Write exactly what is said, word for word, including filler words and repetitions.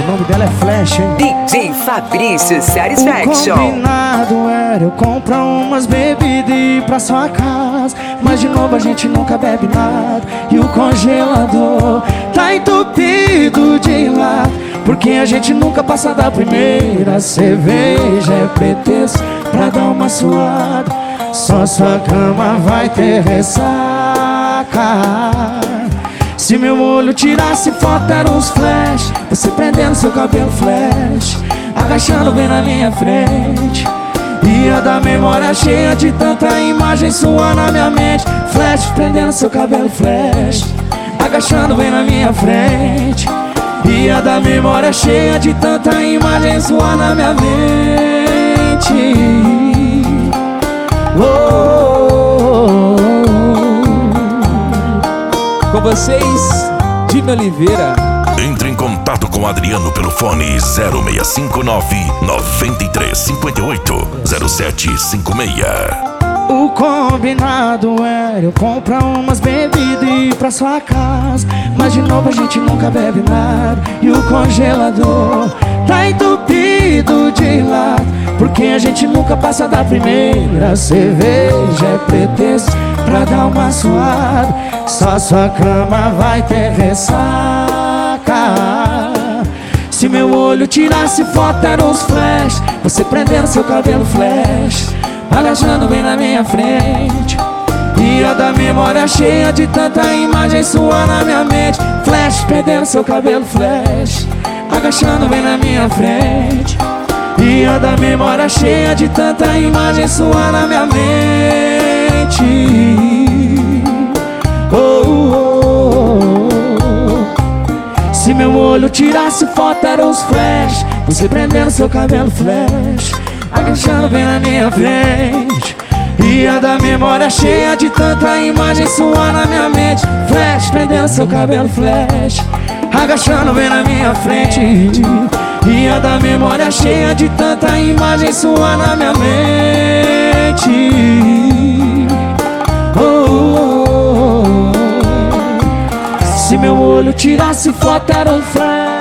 O nome dela é Flash, hein? D J Fabrício Satisfaction. O combinado era eu comprar umas bebidas e ir pra sua casa, mas de novo a gente nunca bebe nada. E o congelador tá entupido de lado, porque a gente nunca passa da primeira cerveja. É pretexto pra dar uma suada, só sua cama vai ter ressaca. Se meu olho tirasse foto eram uns flash, você prendendo seu cabelo flash, agachando bem na minha frente. Ia da memória cheia de tanta imagem sua na minha mente. Flash prendendo seu cabelo flash, agachando bem na minha frente. Ia da memória cheia de tanta imagem sua na minha mente. Oh. Com vocês, Jimmy Oliveira. Entre em contato com Adriano pelo fone zero seis cinco nove, nove três cinco oito, zero sete cinco seis. O combinado era eu comprar umas bebidas e ir pra sua casa, mas de novo a gente nunca bebe nada. E o congelador tá entupido de lado, porque a gente nunca passa da primeira cerveja. É pretexto pra dar uma suada, só sua cama vai ter ressaca. Se meu olho tirasse foto eram uns flash, você prendendo seu cabelo flash, agachando bem na minha frente. Ia da memória cheia de tanta imagem sua na minha mente. Flash prendendo seu cabelo flash, agachando bem na minha frente. Ia da memória cheia de tanta imagem sua na minha mente. Oh, oh, oh. Se meu olho tirasse foto eram os flash, você prendendo seu cabelo flash, agachando bem na minha frente. Ia da memória cheia de tanta imagem sua na minha mente. Flash prendendo seu cabelo flash, agachando bem na minha frente. Ia da memória cheia de tanta imagem sua na minha mente. Oh, oh, oh. Se meu olho tirasse foto era um flash.